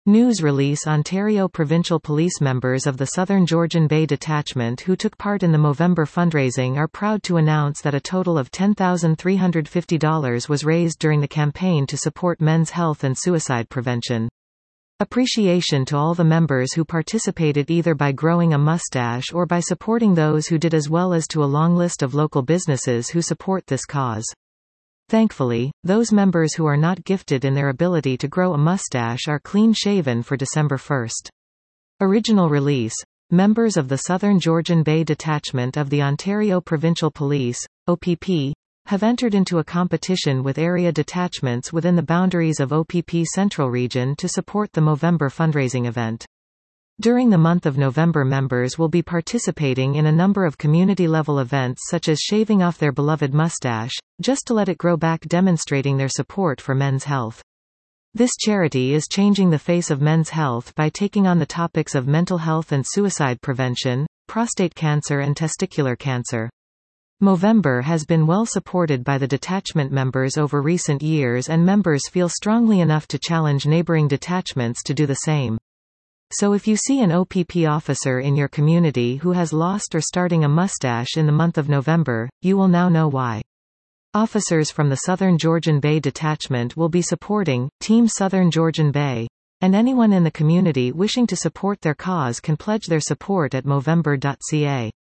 News release: Ontario Provincial Police members of the Southern Georgian Bay Detachment who took part in the Movember fundraising are proud to announce that a total of $10,350 was raised during the campaign to support men's health and suicide prevention. Appreciation to all the members who participated either by growing a mustache or by supporting those who did, as well as to a long list of local businesses who support this cause. Thankfully, those members who are not gifted in their ability to grow a mustache are clean-shaven for December 1st. Original release: members of the Southern Georgian Bay Detachment of the Ontario Provincial Police, OPP, have entered into a competition with area detachments within the boundaries of OPP Central Region to support the Movember fundraising event. During the month of November, members will be participating in a number of community-level events such as shaving off their beloved mustache, just to let it grow back, demonstrating their support for men's health. This charity is changing the face of men's health by taking on the topics of mental health and suicide prevention, prostate cancer and testicular cancer. Movember has been well supported by the detachment members over recent years, and members feel strongly enough to challenge neighboring detachments to do the same. So if you see an OPP officer in your community who has lost or starting a mustache in the month of November, you will now know why. Officers from the Southern Georgian Bay Detachment will be supporting Team Southern Georgian Bay, and anyone in the community wishing to support their cause can pledge their support at movember.ca.